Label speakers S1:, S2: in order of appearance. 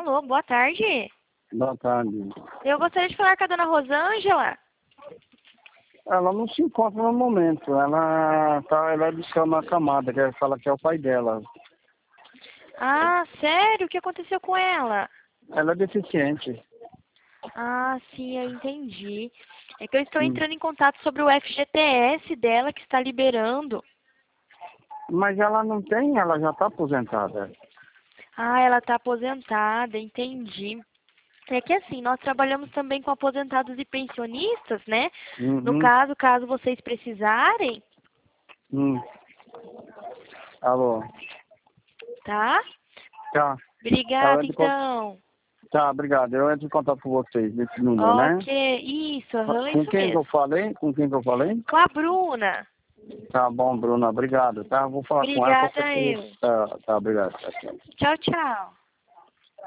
S1: Alô, boa tarde.
S2: Boa tarde.
S1: Eu gostaria de falar com a dona Rosângela.
S2: Ela não se encontra no momento. Ela é de cama acamada, que ela fala que é o pai dela.
S1: Ah, sério? O que aconteceu com ela?
S2: Ela é deficiente.
S1: Ah, sim, eu entendi. É que eu estou entrando em contato sobre o FGTS dela que está liberando.
S2: Mas ela não tem, ela já está aposentada.
S1: Ah, ela está aposentada, entendi. É que assim, nós trabalhamos também com aposentados e pensionistas, né? No
S2: Uhum.
S1: caso vocês precisarem,
S2: Hum. Alô.
S1: tá?
S2: Tá. Ela
S1: Obrigada,
S2: é de...
S1: então.
S2: Tá, obrigado. Eu entro em contato com vocês nesse número, né?
S1: Ok, isso, aham,
S2: Com
S1: isso
S2: quem que eu
S1: mesmo.
S2: falei? Com quem que eu falei?
S1: Com a Bruna.
S2: Tá bom, Bruna. Obrigado, tá? Vou falar com ela.
S1: Obrigada, eu.
S2: Tá, obrigado. Tá, tchau.
S1: Tchau, tchau.